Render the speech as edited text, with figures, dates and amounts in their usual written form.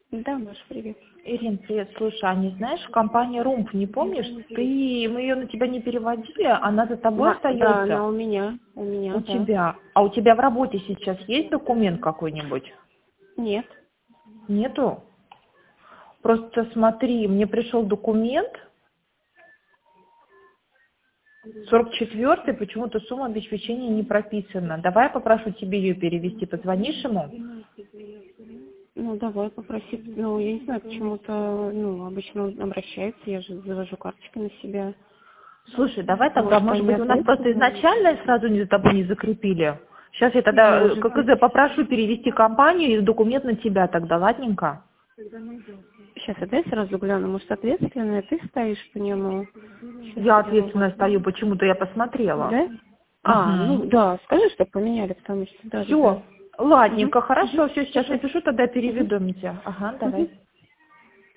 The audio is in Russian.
Да, Маш, привет. Ирин, привет, слушай, а не знаешь, компания Румф, не помнишь? Мы ее на тебя не переводили, она за тобой Да, остается? она у меня, У да. тебя. А у тебя в работе сейчас есть документ какой-нибудь? Нет. Нету? Просто смотри, мне пришел документ, 44-й, почему-то сумма обеспечения не прописана. Давай я попрошу тебе ее перевести, позвонишь ему? Ну, давай попроси. Ну, я не знаю, почему-то, обычно он обращается, я же завожу карточки на себя. Слушай, давай тогда, Может, может они быть, у нас просто ответственны? изначально сразу за тобой не закрепили. Сейчас я тогда Может быть. ККЗ попрошу перевести компанию и документ на тебя тогда, ладненько? Сейчас, дай сразу гляну. Может, ответственная ты стоишь по нему? Сейчас Я я могу. ответственно стою, почему-то я посмотрела. Да? Ну Угу. да, скажи, что поменяли, потому что да. Все, Угу. ладненько, хорошо, все, сейчас Хорошо. напишу, тогда Угу. переведу тебя. Ага, Угу. давай.